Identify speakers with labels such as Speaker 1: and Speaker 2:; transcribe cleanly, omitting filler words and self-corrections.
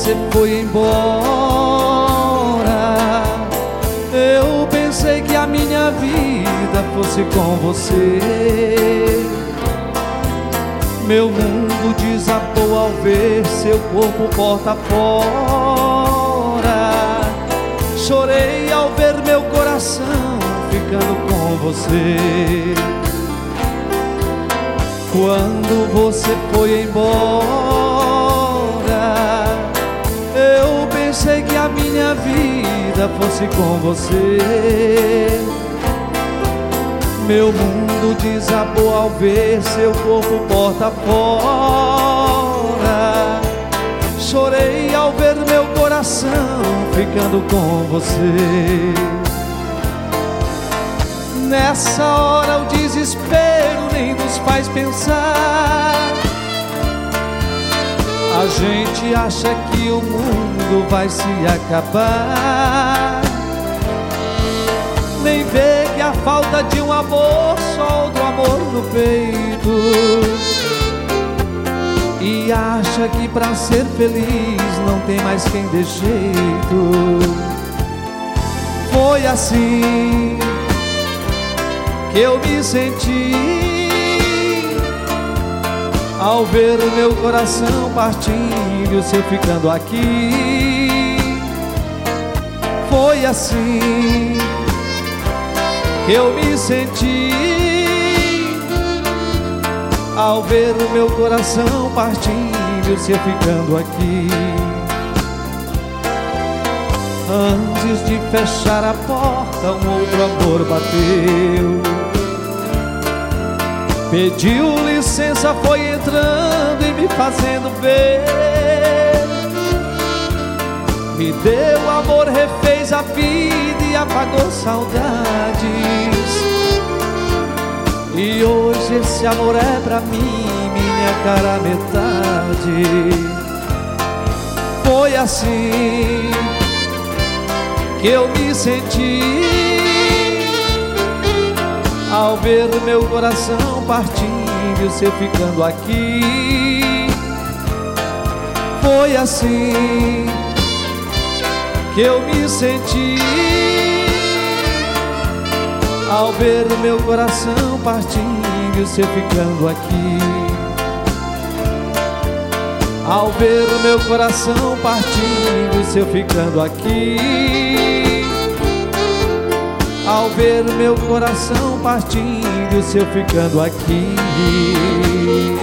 Speaker 1: você foi embora, eu pensei que a minha vida fosse com você. Meu mundo desabou ao ver seu corpo porta fora. Chorei ao ver meu coração ficando com você. Quando você foi embora, eu pensei que a minha vida fosse com você. Meu mundo desabou ao ver seu corpo porta fora. Chorei ao ver meu coração ficando com você. Nessa hora o desespero nem nos faz pensar. A gente acha que o mundo vai se acabar, nem vê que a falta de um amor solta o amor no peito, e acha que pra ser feliz não tem mais quem dê jeito. Foi assim que eu me senti ao ver o meu coração partindo e o seu ficando aqui. Foi assim que eu me senti ao ver o meu coração partindo e o seu ficando aqui. Antes de fechar a porta, um outro amor bateu. Pediu licença, foi entrando e me fazendo ver. Me deu amor, refez a vida e apagou saudades. E hoje esse amor é pra mim, minha cara metade. Foi assim que eu me senti ao ver o meu coração partindo e o seu ficando aqui. Foi assim que eu me senti ao ver o meu coração partindo e o seu ficando aqui. Ao ver o meu coração partindo e o seu ficando aqui. Ao ver o meu coração partindo e o seu ficando aqui.